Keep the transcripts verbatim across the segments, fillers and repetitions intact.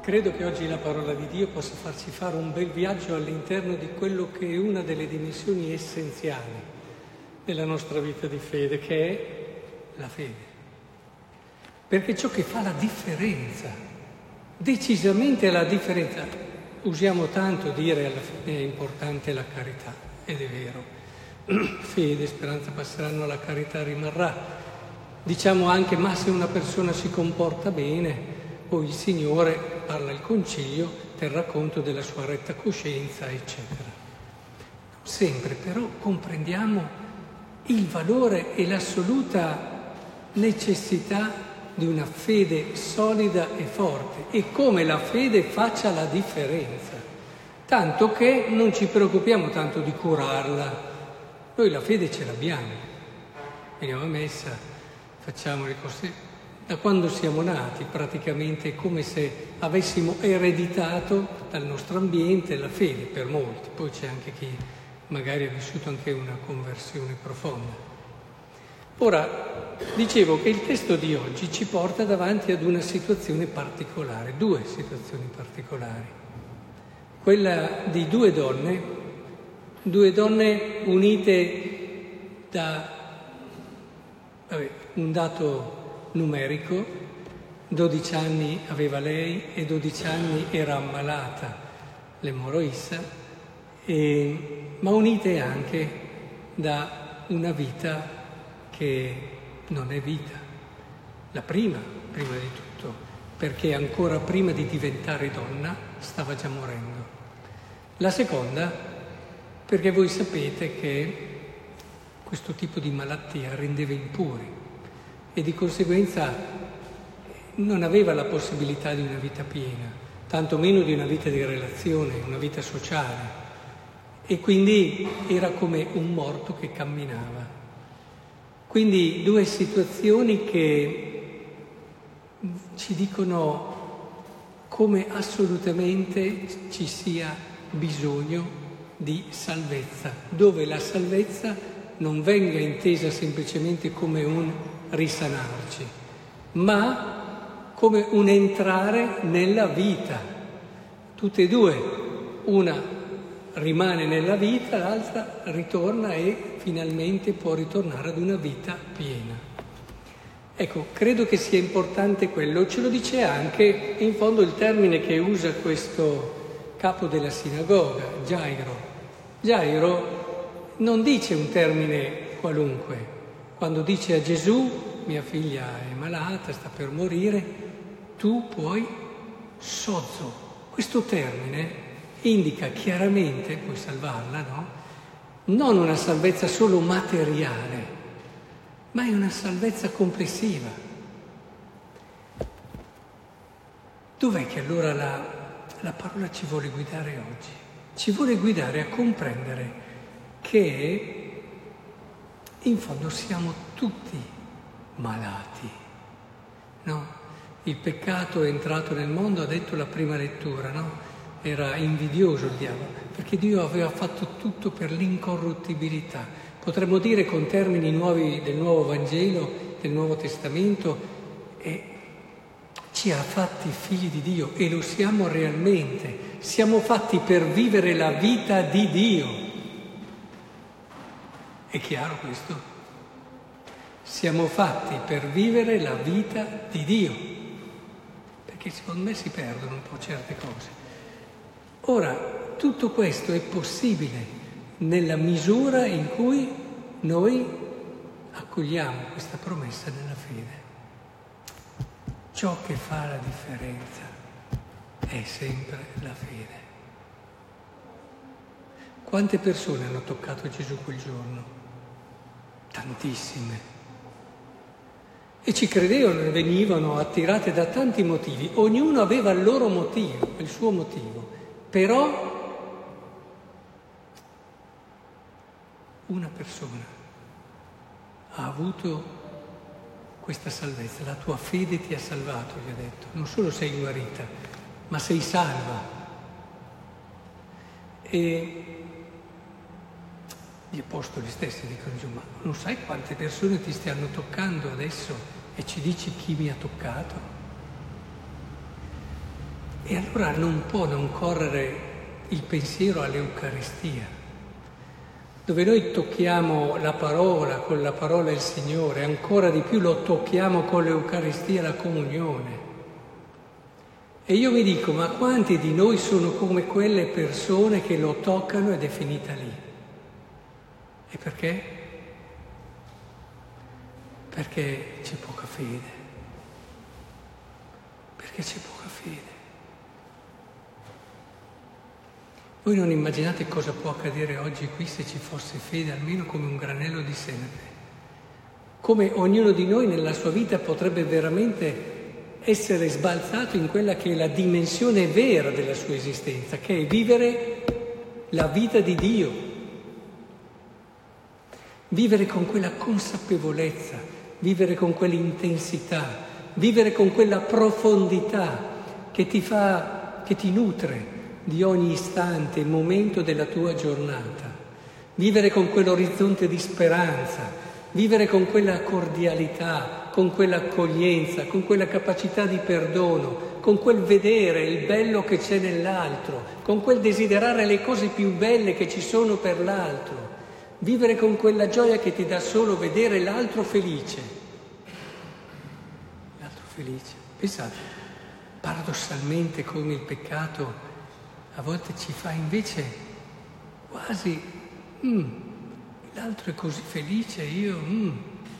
Credo che oggi la parola di Dio possa farci fare un bel viaggio all'interno di quello che è una delle dimensioni essenziali della nostra vita di fede, che è la fede. Perché ciò che fa la differenza, decisamente la differenza, usiamo tanto dire alla fine è importante la carità, ed è vero, fede, speranza passeranno, la carità rimarrà. Diciamo anche, ma se una persona si comporta bene, poi il Signore, parla il Concilio, terrà conto della sua retta coscienza, eccetera. Sempre però comprendiamo il valore e l'assoluta necessità di una fede solida e forte e come la fede faccia la differenza, tanto che non ci preoccupiamo tanto di curarla. Noi la fede ce l'abbiamo, veniamo a messa, facciamo le cose. Da quando siamo nati praticamente è come se avessimo ereditato dal nostro ambiente la fede, per molti, poi c'è anche chi magari ha vissuto anche una conversione profonda. Ora, dicevo che il testo di oggi ci porta davanti ad una situazione particolare, due situazioni particolari. Quella di due donne, due donne unite da vabbè, un dato numerico, dodici anni aveva lei e dodici anni era ammalata l'emorroissa, e, ma unite anche da una vita che non è vita. La prima, prima di tutto, perché ancora prima di diventare donna stava già morendo. La seconda, perché voi sapete che questo tipo di malattia rendeva impuri e di conseguenza non aveva la possibilità di una vita piena, tanto meno di una vita di relazione, una vita sociale, e quindi era come un morto che camminava. Quindi due situazioni che ci dicono come assolutamente ci sia bisogno di salvezza, dove la salvezza non venga intesa semplicemente come un risanarci, ma come un entrare nella vita. Tutte e due, una rimane nella vita, l'altra ritorna e finalmente può ritornare ad una vita piena. Ecco, credo che sia importante quello, ce lo dice anche in fondo il termine che usa questo capo della sinagoga, Gairo. Gairo non dice un termine qualunque. Quando dice a Gesù, mia figlia è malata, sta per morire, tu puoi sozo. Questo termine indica chiaramente, puoi salvarla, no? Non una salvezza solo materiale, ma è una salvezza complessiva. Dov'è che allora la, la parola ci vuole guidare oggi? Ci vuole guidare a comprendere che in fondo siamo tutti malati, no? Il peccato è entrato nel mondo, ha detto la prima lettura, no? Era invidioso il diavolo, perché Dio aveva fatto tutto per l'incorruttibilità. Potremmo dire con termini nuovi del Nuovo Vangelo, del Nuovo Testamento, e ci ha fatti figli di Dio, e lo siamo realmente. Siamo fatti per vivere la vita di Dio. È chiaro questo? Siamo fatti per vivere la vita di Dio, perché secondo me si perdono un po' certe cose. Ora, tutto questo è possibile nella misura in cui noi accogliamo questa promessa nella fede. Ciò che fa la differenza è sempre la fede. Quante persone hanno toccato Gesù quel giorno? Tantissime. E ci credevano, venivano attirate da tanti motivi. Ognuno aveva il loro motivo, il suo motivo. Però una persona ha avuto questa salvezza. La tua fede ti ha salvato, gli ha detto. Non solo sei guarita, ma sei salva. E gli apostoli stessi dicono: ma non sai quante persone ti stanno toccando adesso e ci dici chi mi ha toccato? E allora non può non correre il pensiero all'Eucaristia, dove noi tocchiamo la parola, con la parola il Signore, ancora di più lo tocchiamo con l'Eucaristia, la comunione. E io mi dico, ma quanti di noi sono come quelle persone che lo toccano ed è finita lì? E perché? Perché c'è poca fede. Perché c'è poca fede. Voi non immaginate cosa può accadere oggi qui se ci fosse fede, almeno come un granello di senape. Come ognuno di noi nella sua vita potrebbe veramente essere sbalzato in quella che è la dimensione vera della sua esistenza, che è vivere la vita di Dio. Vivere con quella consapevolezza, vivere con quell'intensità, vivere con quella profondità che ti fa, che ti nutre di ogni istante, momento della tua giornata, vivere con quell'orizzonte di speranza, vivere con quella cordialità, con quell'accoglienza, con quella capacità di perdono, con quel vedere il bello che c'è nell'altro, con quel desiderare le cose più belle che ci sono per l'altro, vivere con quella gioia che ti dà solo vedere l'altro felice. L'altro felice. Pensate, paradossalmente come il peccato a volte ci fa invece quasi, mm, l'altro è così felice, io... Mm.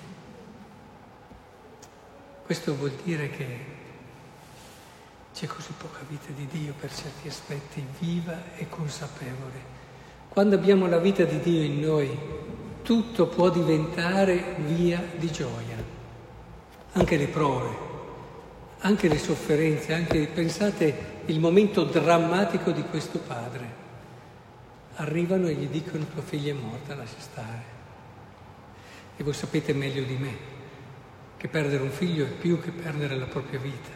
Questo vuol dire che c'è così poca vita di Dio per certi aspetti, viva e consapevole. Quando abbiamo la vita di Dio in noi, tutto può diventare via di gioia. Anche le prove, anche le sofferenze, anche, pensate, il momento drammatico di questo padre. Arrivano e gli dicono: tua figlia è morta, lascia stare. E voi sapete meglio di me che perdere un figlio è più che perdere la propria vita.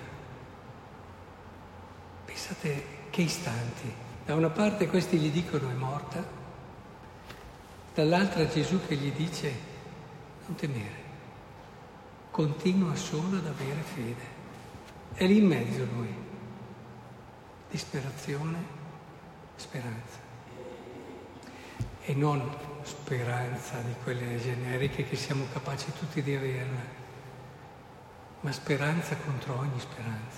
Pensate che istanti. Da una parte questi gli dicono è morta, dall'altra Gesù che gli dice non temere, continua solo ad avere fede. È lì in mezzo lui. Disperazione, speranza. E non speranza di quelle generiche che siamo capaci tutti di averla, ma speranza contro ogni speranza.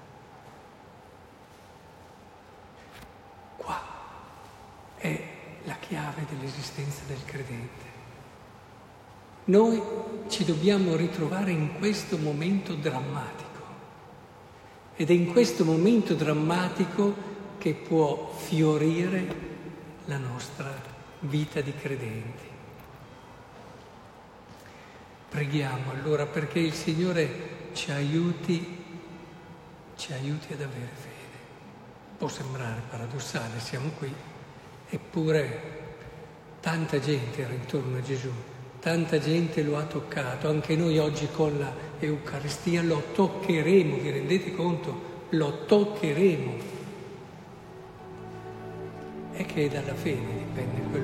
Qua è la chiave dell'esistenza del credente. Noi ci dobbiamo ritrovare in questo momento drammatico. Ed è in questo momento drammatico che può fiorire la nostra vita di credenti. Preghiamo allora perché il Signore ci aiuti, ci aiuti ad avere fede. Può sembrare paradossale, siamo qui, eppure tanta gente era intorno a Gesù, tanta gente lo ha toccato, anche noi oggi con la Eucaristia lo toccheremo, vi rendete conto? Lo toccheremo. È che dalla fede dipende quello